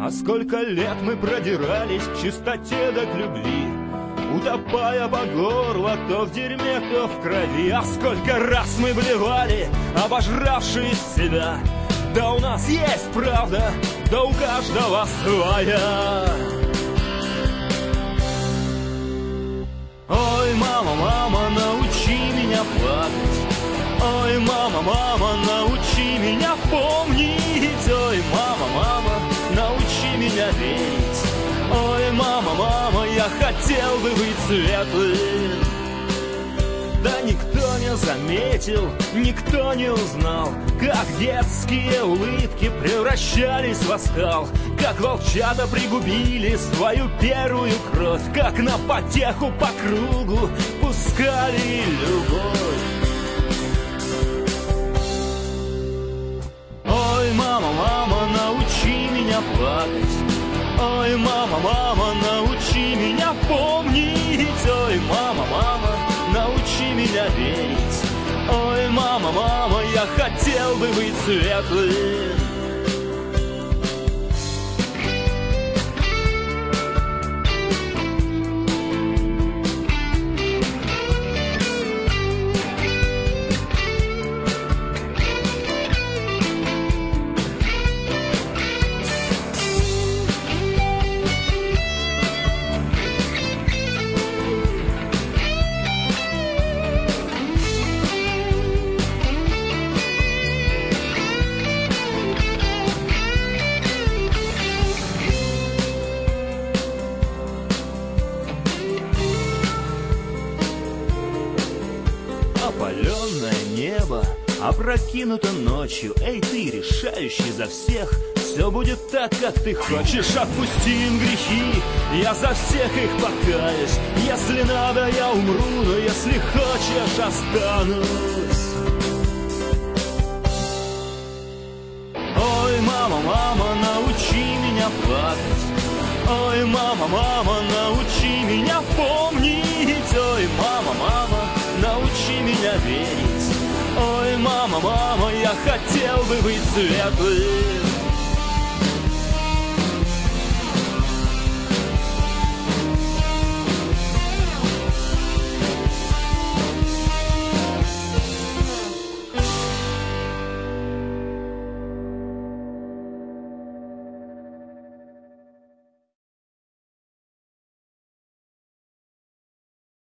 А сколько лет мы продирались к чистоте да к любви, утопая по горло то в дерьме, то в крови. А сколько раз мы блевали, обожравшись себя. Да у нас есть правда, да у каждого своя. Ой, мама, мама, научи меня плакать. Ой, мама, мама, научи меня помнить. Ой, мама, мама, научи меня верить. Ой, мама, мама, я хотел бы быть светлым. Да никто не заметил, никто не узнал, как детские улыбки превращались в оскал, как волчата пригубили свою первую кровь, как на потеху по кругу пускали любовь. Ой, мама, мама, научи меня плакать. Ой, мама, мама, научи меня помнить. Ой, мама, мама, научи меня верить. Ой, мама, мама, я хотел бы быть светлым. Опаленное небо опрокинуто ночью. Эй, ты, решающий за всех, все будет так, как ты хочешь. Отпусти им грехи, я за всех их покаюсь. Если надо, я умру, но если хочешь, останусь. Ой, мама, мама, научи меня плакать. Ой, мама, мама, научи меня помнить. Ой, мама, мама, научи меня верить. Ой, мама, мама, я хотел бы быть светлым.